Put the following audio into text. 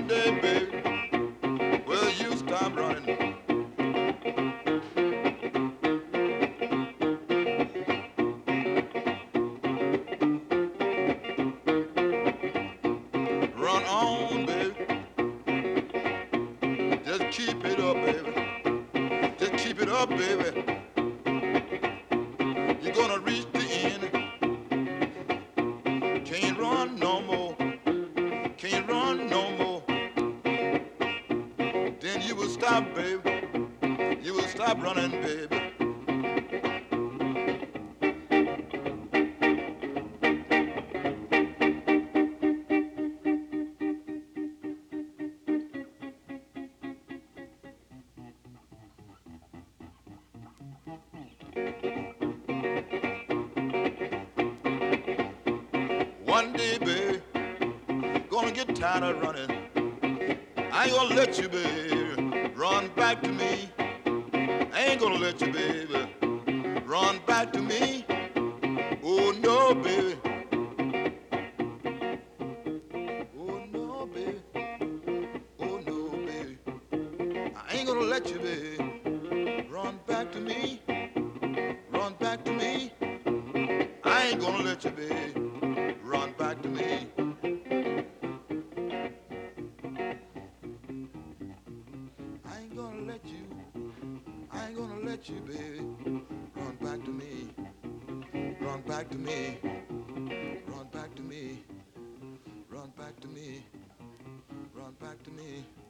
One day, baby, will you stop running? Run on, baby. Just keep it up, baby. Just keep it up, baby. You're gonna reach the end. Can't run no more. Can't run no more. Then you will stop, baby. You will stop running, baby. One day, baby, gonna get tired of running. I ain't gonna let you, baby, run back to me. I ain't gonna let you, baby, run back to me. Oh no, baby. Oh no, baby. Oh no, baby. I ain't gonna let you, baby, run back to me. Run back to me. I ain't gonna let you, baby, run back to me. I ain't gonna let you. I ain't gonna let you, baby, run back to me. Run back to me. Run back to me. Run back to me. Run back to me.